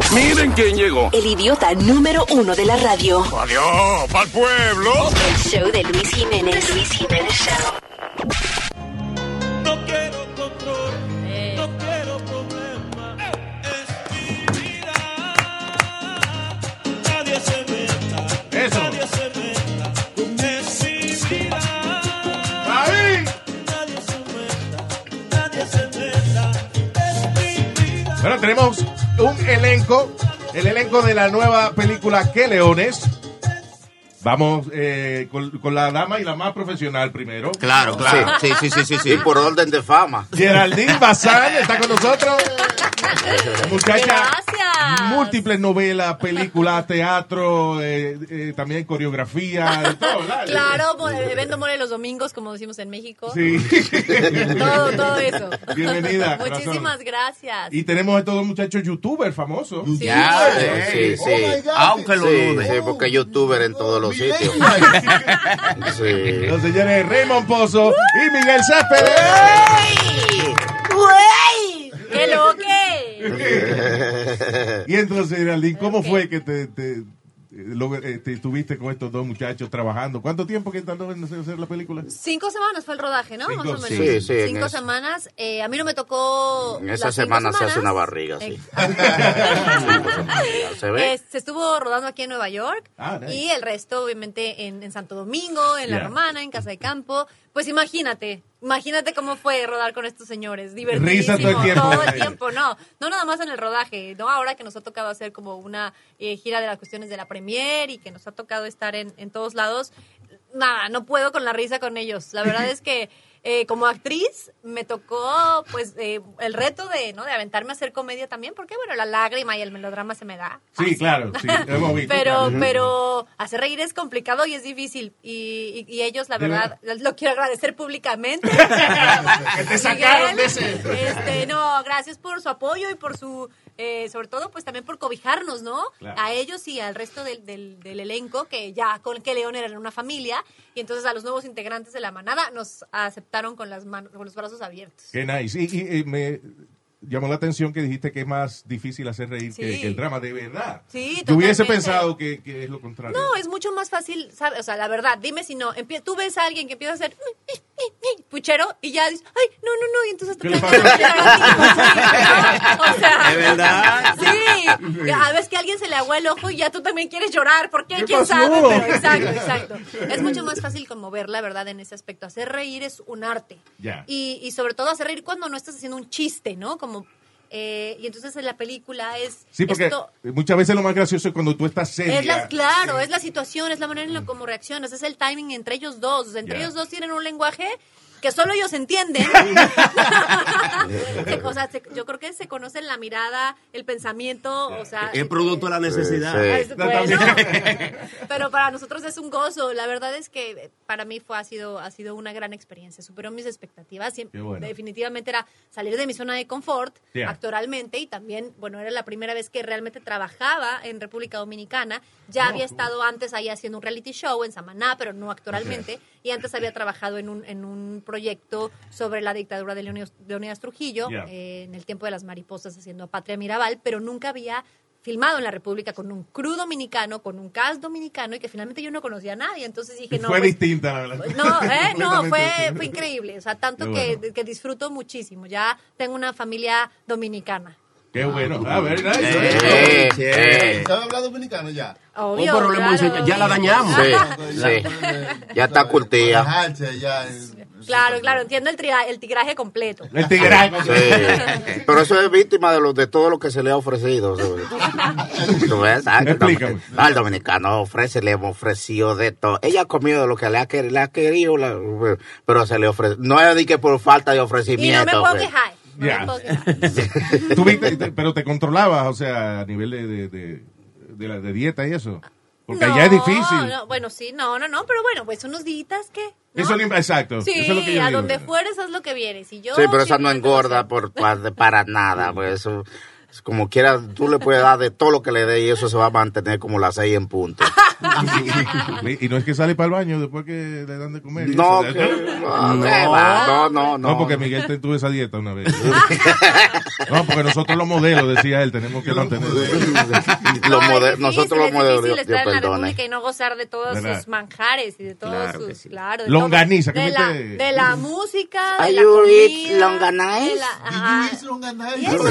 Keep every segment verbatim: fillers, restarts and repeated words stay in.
Miren quién llegó. El idiota número uno de la radio. Adiós, pa'l pueblo. El show de Luis Jiménez. The Luis Jiménez Show. No quiero control, eh. no quiero problema. Eh. Es mi vida. Nadie se meta. Eso. Nadie se meta. Es mi vida. ¡Ahí! Nadie se meta. Nadie se meta. Es mi vida. Bueno, tenemos un elenco, el elenco de la nueva película ¿Qué Leones? Vamos eh, con, con la dama y la más profesional primero. Claro, claro. Sí, sí, sí, sí, sí. Y por orden de fama. Geraldine Bazán está con nosotros. Muchacha, Gracias. múltiples novelas, películas, teatro, eh, eh, también coreografía, de todo, ¿verdad? Claro, mo- vendo mole los domingos, como decimos en México. Sí. Todo, todo eso. Bienvenida. Muchísimas corazón. gracias. Y tenemos a estos dos muchachos youtubers famosos. Sí. Ya, Sí, sí, sí. sí. Aunque lo Sí, dude. sí, porque youtuber en todos los sitios. Sí. Los señores Raymond Pozo y Miguel Céspedes. ¡Güey! ¡Qué loque! Y entonces, Geraldine, ¿cómo fue que te, te, lo- eh, te estuviste con estos dos muchachos trabajando? ¿Cuánto tiempo que tardó en hacer la película? Cinco semanas fue el rodaje, ¿no? Cinco, Más o menos. sí, sí, en Cinco eso. semanas. Eh, a mí no me tocó. En esa las cinco semana se semanas. hace una barriga, sí. Eh, ¿Se ve? eh, se estuvo rodando aquí en Nueva York Ah, nice. y el resto, obviamente, en, en Santo Domingo, en La Yeah. Romana, en Casa de Campo. Pues imagínate, imagínate cómo fue rodar con estos señores. Risa Divertidísimo. todo el tiempo. Todo el tiempo, no. No nada más en el rodaje, no ahora que nos ha tocado hacer como una eh, gira de las cuestiones de la premier y que nos ha tocado estar en, en todos lados. Nada, no puedo con la risa con ellos. La verdad es que eh, como actriz me tocó pues eh, el reto de, ¿no? de aventarme a hacer comedia también, porque bueno, la lágrima y el melodrama se me da. Sí, claro, sí, hemos visto. Pero, claro. pero hacer reír es complicado y es difícil. Y, y, y ellos, la De verdad, lo quiero agradecer públicamente. Que te sacaron de ese. Este, no, gracias por su apoyo y por su, eh, sobre todo, pues también por cobijarnos, ¿no? Claro. A ellos y al resto del, del, del elenco, que ya con que León eran una familia. Y entonces a los nuevos integrantes de la manada nos aceptaron con las manos, con los brazos abiertos. Qué nice. Y, y, y me llamó la atención que dijiste que es más difícil hacer reír Sí. que, que el drama, de verdad. Sí, Yo hubiese totalmente. pensado que, que es lo contrario. No, es mucho más fácil, ¿sabes? O sea, la verdad, dime si no. Empie- tú ves a alguien que empieza a hacer puchero y ya dices, ay, no, no, no, y entonces te ¿Qué le quedas- pasa? O sea, ¿Es verdad? sí. A veces que a alguien se le agua el ojo y ya tú también quieres llorar. ¿Por qué? ¿Qué ¿Quién pasó? sabe? Pero exacto, exacto. Es mucho más fácil conmover, la verdad, en ese aspecto. Hacer reír es un arte. Ya. Y, y sobre todo hacer reír cuando no estás haciendo un chiste, ¿no? Como... Eh, y entonces en la película es Sí, porque esto, muchas veces lo más gracioso es cuando tú estás seria. es la, claro, es la situación, es la manera en la como reaccionas, es el timing entre ellos dos. O sea, entre Ya. ellos dos tienen un lenguaje que solo ellos entienden. Se- o sea, se- yo creo que se conocen la mirada, el pensamiento, o sea... Es producto de la necesidad. Sí, es- sí. bueno, pero para nosotros es un gozo. La verdad es que para mí fue ha sido ha sido una gran experiencia. Superó mis expectativas. Siempre, Qué bueno. definitivamente era salir de mi zona de confort Yeah. actoralmente y también, bueno, era la primera vez que realmente trabajaba en República Dominicana. Ya Oh, había cool. estado antes ahí haciendo un reality show en Samaná, pero no actoralmente. Y antes había trabajado en un, en un proyecto sobre la dictadura de Leonidas, Leonidas Trujillo, Yeah. eh, en el tiempo de las mariposas, haciendo a Patria Mirabal, pero nunca había filmado en la República con un crew dominicano, con un cast dominicano, y que finalmente yo no conocía a nadie. Entonces dije, no, fue pues, distinta, la verdad. no, ¿eh? no, fue, Completamente. fue increíble. O sea, tanto Qué que, bueno. que disfruto muchísimo. Ya tengo una familia dominicana. Qué bueno. Ah, very nice. Eh, Sí. eh. ¿Sabe hablar dominicano ya? Obvio, Oh, pero le hemos claro. enseñado- ya la dañamos. Sí, sí. Ya está curtida. Manejarse ya en- Claro, claro, entiendo el, tria- el tigraje completo. El tigre. Sí. Pero eso es víctima de, lo, de todo lo que se le ha ofrecido. ¿Sabes? ¿Tú ves? Ah, que Explícame. tam- Al dominicano ofrece, le hemos ofrecido de todo. Ella ha comido de lo que le ha, quer- le ha querido, la- pero se le ofrece. No es de que por falta de Y ofrecimiento. no me puedo pues. quejar. No Ya. me puedo quejar. Tú viste, te- pero te controlabas, o sea, a nivel de, de, de, de la de dieta y eso. Porque No, allá es difícil. no, bueno, sí, no, no, no, pero bueno, pues unos días que... ¿no? Eso no- exacto. Sí, eso es lo que yo a digo. donde fueres haz lo que vieres. Y yo Sí, pero esa no siempre engorda por, para, para nada. Pues eso, es como quiera, tú le puedes dar de todo lo que le dé y eso se va a mantener como las seis en punto. Y no es que sale para el baño después que le dan de comer. No, Eso, que, no, No. que va, no, no, no. No, porque Miguel te tuvo esa dieta una vez. No, porque nosotros los modelos, decía él, tenemos que mantener. Los No, mode- es nosotros difícil, los es modelos, difícil Dios, estar en la perdone. República y no gozar de todos ¿Verdad? sus manjares y de todos Claro que sus... sí. Claro, de Longaniza, todo, ¿qué de, la, mete? de la música, de Are la you comida... eat longanize? de la- ajá. Did you eat longanize? Yes,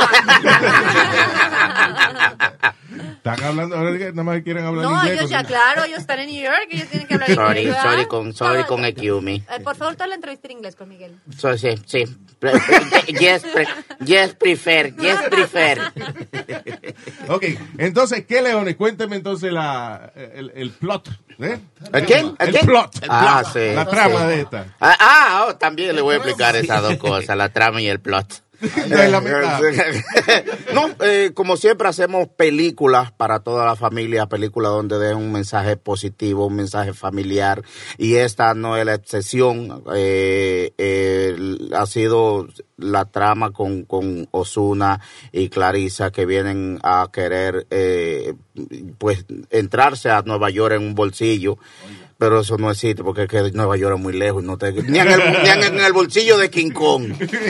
Están hablando, ahora que nada más quieren hablar no, inglés. ellos ya, con- claro, ellos están en New York, ellos tienen que hablar Sorry, inglés. ¿verdad? sorry con, sorry No, con excuse me. eh, por favor, toda la entrevista en inglés con Miguel. So, sí, sí. Pre- yes, pre- yes, prefer, yes, prefer. Ok, entonces, ¿qué leones? Cuénteme entonces la, el, el plot. ¿eh? ¿El quién? ¿El El quién? plot. Ah, sí. La trama de esta. Ah, ah, oh, también le voy a explicar esas dos cosas, la trama y el plot. De la mitad. No, eh, como siempre hacemos películas para toda la familia, películas donde den un mensaje positivo, un mensaje familiar, y esta no es la excepción. Eh, eh, ha sido la trama con, con Ozuna y Clarissa, que vienen a querer eh, pues entrarse a Nueva York en un bolsillo. Pero eso no existe porque es que Nueva York es muy lejos. No te, ni, en el, ni en, en el bolsillo de King Kong.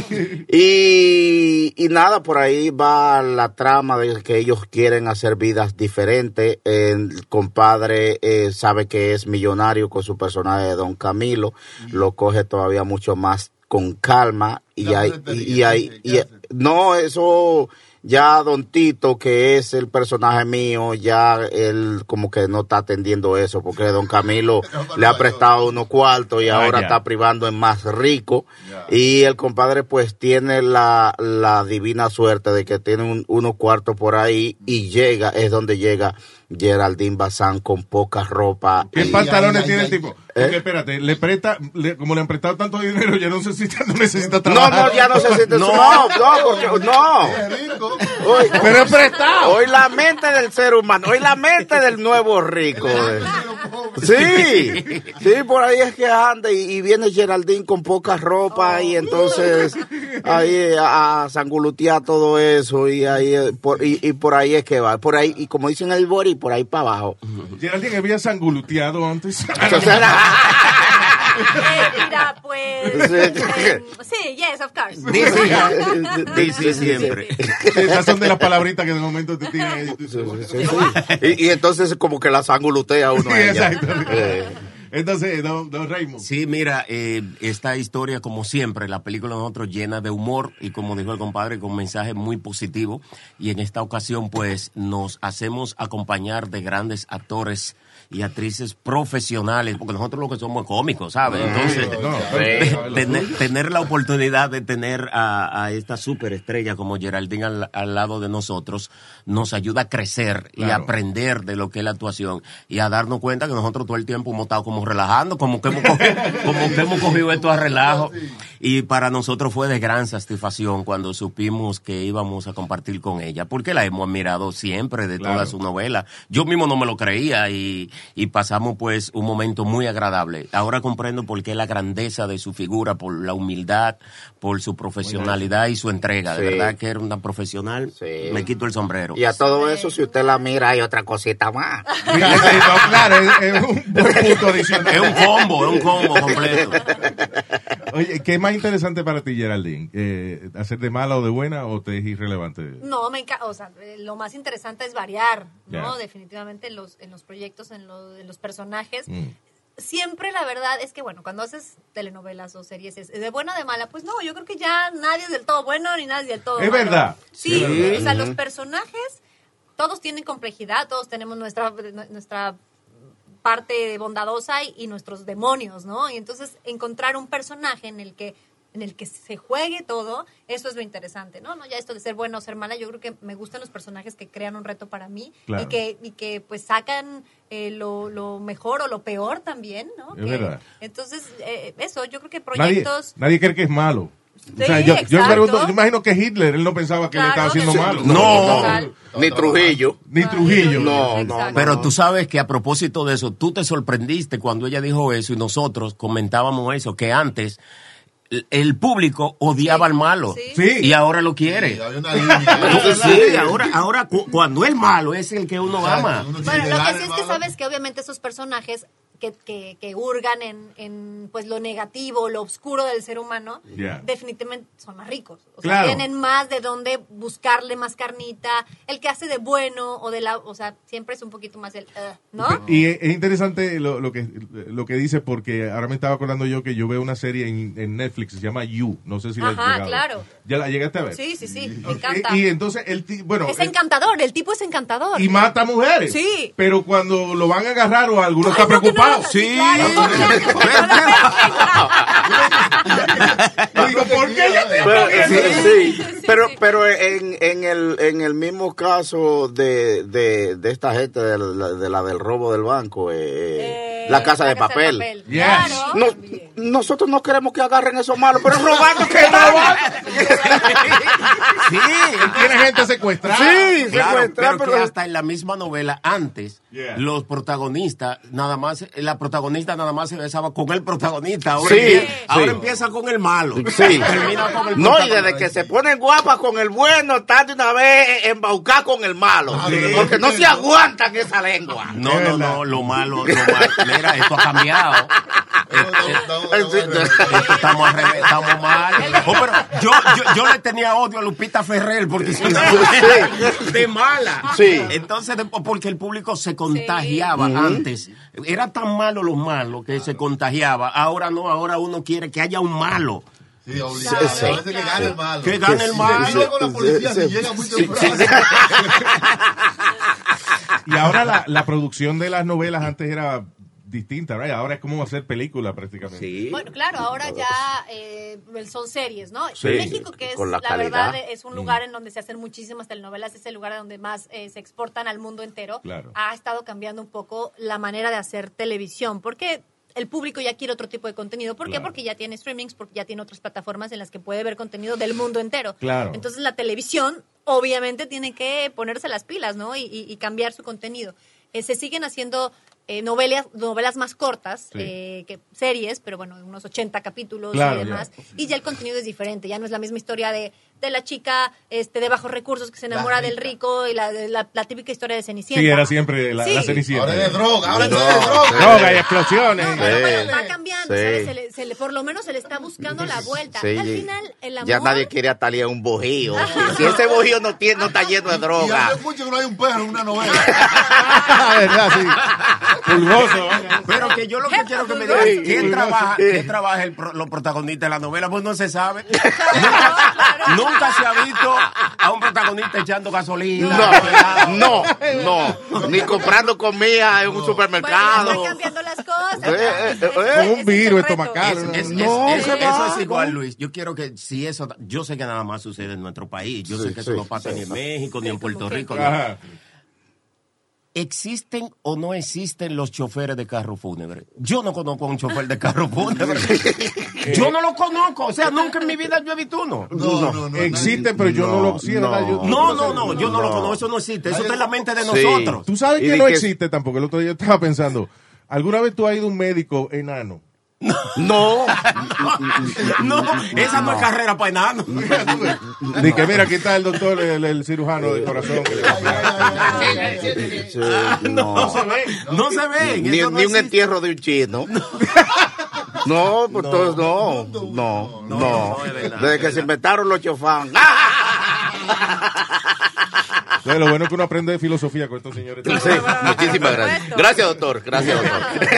Y, y nada, por ahí va la trama de que ellos quieren hacer vidas diferentes. El compadre eh, sabe que es millonario con su personaje de Don Camilo. Lo coge todavía mucho más con calma. Y Ya hay, no se y, te y hay, diga, y- ¿qué hace? no, eso... Ya Don Tito, que es el personaje mío, ya él como que no está atendiendo eso, porque Don Camilo le ha prestado unos cuartos y Ah, ahora ya. está privando en más rico. Ya. Y el compadre pues tiene la, la divina suerte de que tiene un- unos cuartos por ahí y llega, es donde llega Geraldine Bazán con poca ropa. ¿Qué y- pantalones ay, tiene ay, el tipo? Porque espérate, le presta, le- como le han prestado tanto dinero, ya no necesita, no necesita No, trabajar. no, ya no se siente. No, no, porque, no. Qué rico. Hoy, Pero es prestado. hoy la mente del ser humano, hoy la mente del nuevo rico. eh. Sí, sí, por ahí es que anda y, y viene Geraldine con poca ropa y entonces ahí a, a sangulutear todo eso y ahí eh, por, y, y por ahí es que va, por ahí y como dicen el bori, por ahí para abajo. Geraldine había sanguluteado antes. Entonces, Eh, mira, pues... Sí. eh, sí, yes, of course. dice siempre. Esas son de las palabritas que de momento te tiran. ahí. Sí, sí, sí. Y, y entonces como que la sangulutea uno a Sí, ella. exacto. Eh. Entonces, don, don Raymond. Sí, mira, eh, esta historia, como siempre, la película de nosotros llena de humor y, como dijo el compadre, con mensajes muy positivos. Y en esta ocasión, pues, nos hacemos acompañar de grandes actores y actrices profesionales, porque nosotros lo que somos cómicos, ¿sabes? Entonces, No, Sí. tener, tener la oportunidad de tener a, a esta superestrella como Geraldine al, al lado de nosotros nos ayuda a crecer y a Claro. aprender de lo que es la actuación y a darnos cuenta que nosotros todo el tiempo hemos estado como relajando, como que hemos cogido, como que hemos cogido esto a relajo. Y para nosotros fue de gran satisfacción cuando supimos que íbamos a compartir con ella, porque la hemos admirado siempre de Claro. toda su novela. Yo mismo no me lo creía y, y pasamos pues un momento muy agradable. Ahora comprendo por qué la grandeza de su figura, por la humildad, por su profesionalidad y su entrega. De Sí. verdad que era una profesional. Sí. Me quito el sombrero. Y a todo eso, si usted la mira, hay otra cosita más. Sí, no, claro, es, es un buen punto adicional. Es un combo, es un combo completo. Oye, ¿qué es más interesante para ti, Geraldine? Eh, ¿Hacer de mala o de buena o te es irrelevante? No, me encanta, o sea, eh, lo más interesante es variar, ¿no? Ya. Definitivamente en los, en los proyectos, en, lo- en los personajes. Mm. Siempre la verdad es que, bueno, cuando haces telenovelas o series, es de buena o de mala, pues no, yo creo que ya nadie es del todo bueno ni nadie es del todo Es malo. verdad. Sí, Es verdad. o sea, los personajes, todos tienen complejidad, todos tenemos nuestra, nuestra parte bondadosa y, y nuestros demonios, ¿no? Y entonces encontrar un personaje en el que en el que se juegue todo, eso es lo interesante, ¿no? No ya esto de ser buena o ser mala, yo creo que me gustan los personajes que crean un reto para mí Claro. y que y que pues sacan eh, lo, lo mejor o lo peor también, ¿no? Es Que- verdad. Entonces, eh, eso, yo creo que Nadie, proyectos... nadie cree que es malo. Sí, o sea, yo, yo, exacto. pregunto, yo imagino que Hitler, él no pensaba que le Claro, estaba haciendo sí. malo. No. Total. Ni Trujillo. Ni Trujillo. No, no, Exacto. Pero tú sabes que a propósito de eso, tú te sorprendiste cuando ella dijo eso y nosotros comentábamos eso, que antes el, el público odiaba Sí. al malo. Sí. Sí. Y ahora lo quiere. Sí, había una línea. Sí, ahora, ahora cu- cuando el malo es el que uno Exacto, ama. uno Bueno, quiere lo dar que el sí es que malo. sabes que obviamente esos personajes que, que, que hurgan en, en pues lo negativo, lo oscuro del ser humano, Yeah. definitivamente son más ricos. O sea, Claro. tienen más de dónde buscarle más carnita. El que hace de bueno o de la, o sea, siempre es un poquito más el, uh, ¿no? Y es es interesante lo, lo que lo que dice porque ahora me estaba acordando yo que yo veo una serie en, en Netflix se llama You, no sé si la has Ajá, llegado. claro. ¿Ya la llegaste a ver? Sí, sí, sí, me Ok, encanta. Y entonces el ti- bueno, Es el- encantador, el tipo es encantador. y mata mujeres. Sí. Pero cuando lo van a agarrar o alguno está Ay, no, que no preocupado. lo- Sí. claro, Yo digo, ¿por qué le tengo Pero, miedo? sí, Sí, sí. sí, pero, sí. pero en, en, el, en el mismo caso de, de, de esta gente de la, de la del robo del banco, eh, Eh, la casa de papel. Yes. Claro. No, nosotros no queremos que agarren esos malos, pero robando que roban. Sí, Tiene gente secuestrada. Sí, claro, secuestrar, pero que pero- hasta en la misma novela antes, Yeah. los protagonistas, nada más, la protagonista nada más se besaba con el protagonista. Ahora, Sí, empieza, sí. ahora empieza con el malo. Sí. Termina con el No, y protagonista. desde que se ponen guapas con el bueno, están de una vez embaucadas con el malo. Sí. Porque no se aguantan esa lengua. No, Es no, verdad. no, lo malo, lo malo. Mira, esto ha cambiado. Esto estamos, al revés, estamos mal. Oh, pero yo, yo, yo le tenía odio a Lupita Ferrer porque es una mujer de mala. Sí. Entonces, después, porque el público se contagiaba antes. Era tan malo los malos que se contagiaba. Ahora no, ahora uno quiere que haya un malo. Sí, obligado. Sí, sí. A veces que gane el malo. Que gane el malo. Y luego la policía Sí, si sí. llega muy Sí, temprano. sí, Y ahora la, la producción de las novelas antes era distinta, right? Ahora es como hacer película prácticamente. Sí. Bueno, claro, ahora ya eh, son series, ¿no? Sí, México, que es con la la, calidad. verdad, es un lugar en donde se hacen muchísimas telenovelas, es el lugar donde más eh, se exportan al mundo entero. Claro. Ha estado cambiando un poco la manera de hacer televisión, porque el público ya quiere otro tipo de contenido. ¿Por qué? Claro. Porque ya tiene streamings, porque ya tiene otras plataformas en las que puede ver contenido del mundo entero. Claro. Entonces la televisión obviamente tiene que ponerse las pilas, ¿no? Y, y- y cambiar su contenido. Eh, se siguen haciendo eh, novelas, novelas más cortas, Sí. eh, que series, pero bueno, unos ochenta capítulos Claro, y demás. ya. Y ya el contenido es diferente, ya no es la misma historia de, de la chica este, de bajos recursos que se enamora del rico y la, la, la típica historia de Cenicienta. Sí, era siempre la, Sí. la Cenicienta. Ahora es de droga, ahora es de No. droga. Droga y explosiones. No, pero Sí. bueno, va cambiando, Sí. ¿sabes? Se le, se le- por lo menos se le está buscando la vuelta. Sí. Al final, el amor... Ya nadie quiere a Talía un bojío. Si ese bojío no, tiene, no está lleno de Y droga. hace mucho que no hay un perro en una novela. Ah, verdad, sí. Pulgoso. ¿verdad? Pero que yo lo que quiero que me digan, Sí. ¿quién trabaja, Sí. quién trabaja el pro- los protagonistas de la novela? Pues no se sabe. Claro, claro. Nunca se ha visto a un protagonista echando gasolina. No, no, no. Ni comprando comida en un Bueno, ya supermercado. están cambiando las cosas. Eh, eh, Ese- eh, ese eh. es Un el virus reto. estomacal. Es- es- es- No, es- ¿qué eso va? es igual, Luis. Yo quiero que si eso, yo sé que nada más sucede en nuestro país. Yo sé Sí, que eso sí, no pasa sí. ni en México, ni en Puerto como que- Rico. ni- Ajá. ¿Existen o no existen los choferes de carro fúnebre? Yo no conozco a un chofer de carro fúnebre. Yo no lo conozco. O sea, nunca en mi vida yo he visto uno. No, no, no. Existe, pero yo no, No, lo... Sí, es verdad, yo- No, no, no. Yo no, lo No. conozco. Eso no existe. Eso Nadie- está en la mente de Sí. nosotros. Tú sabes Y que de no que- existe tampoco. El otro día yo estaba pensando, ¿alguna vez tú has ido a un médico enano? No. No, esa no es carrera para enano. De que mira, aquí está el doctor, el, el cirujano de corazón. que le va a- Sí, no. se ve. No se ve. Ni, Eso no ni un existe. entierro de un chino. No, pues todos no. No, no. no, es verdad, Desde es que se verdad. inventaron los chofán. Entonces, lo bueno es que uno aprende de filosofía con estos señores. Sí, muchísimas gracias. Gracias, doctor. Gracias, doctor.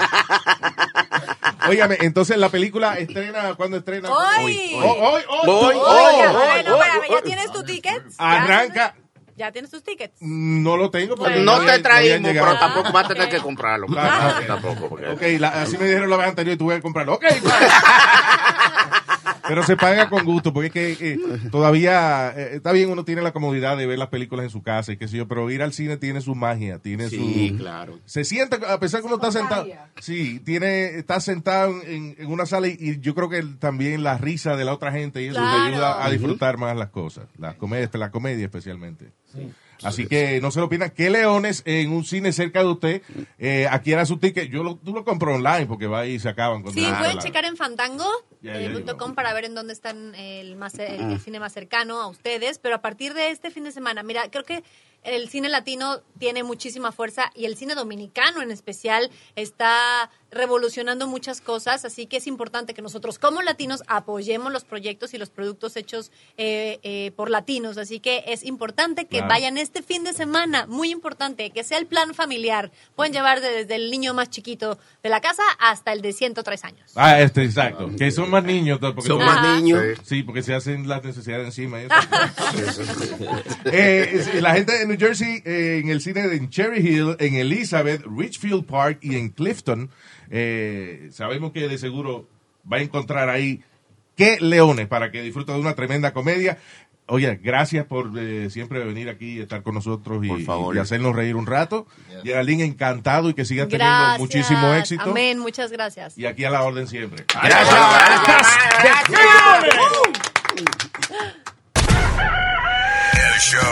Óigame, entonces la película estrena, ¿cuándo estrena? Hoy. Oh, hoy, hoy, Hoy, hoy. Oye, Oh, bueno, oh, espérame, oh, ¿ya oh. tienes tus tickets? ¿Ya Arranca. tienes- ¿Ya tienes tus tickets? No lo tengo porque Bueno. No había- te traímos, habían pero llegado. tampoco vas a tener ok. que comprarlo. Ah, ok. Tampoco, porque... Ok, la- así me dijeron la vez anterior y tuve que comprarlo. Ok, vale. Pero se paga con gusto, porque es que eh, todavía eh, está bien, uno tiene la comodidad de ver las películas en su casa y qué sé yo, pero ir al cine tiene su magia, tiene Sí, su... claro. Se sienta, a pesar que uno está sentado, sí, tiene, está sentado en, en una sala y, y yo creo que también la risa de la otra gente y eso Claro. te ayuda a disfrutar más las cosas, las comedias, la comedia especialmente. Así que no se lo pierdan. ¿Qué Leones en un cine cerca de usted? Eh, adquiera su ticket. Yo lo, tú lo compro online porque va ahí y se acaban. Sí, Ah, pueden la- checar en fandango Ya, eh, ya, punto com ya. para ver en dónde están el, más, el, el cine más cercano a ustedes. Pero a partir de este fin de semana, mira, creo que el cine latino tiene muchísima fuerza y el cine dominicano en especial está revolucionando muchas cosas, así que es importante que nosotros como latinos apoyemos los proyectos y los productos hechos eh, eh, por latinos, así que es importante que Claro. vayan este fin de semana, muy importante, que sea el plan familiar, pueden llevar de- desde el niño más chiquito de la casa hasta el de ciento tres años. Ah, este, exacto. Que son más niños. Porque Son todo- más Ajá. niños. Sí, porque se hacen las necesidades encima. y eso. Eh, es- la gente de New Jersey, eh, en el cine de en Cherry Hill, en Elizabeth, Richfield Park y en Clifton, eh, sabemos que de seguro va a encontrar ahí qué leones para que disfrute de una tremenda comedia. Oye, gracias por eh, siempre venir aquí y estar con nosotros y, Por favor. y hacernos reír un rato. Geraldine, encantado y que siga teniendo Gracias. muchísimo éxito. Amén, muchas gracias. Y aquí a la orden siempre. El show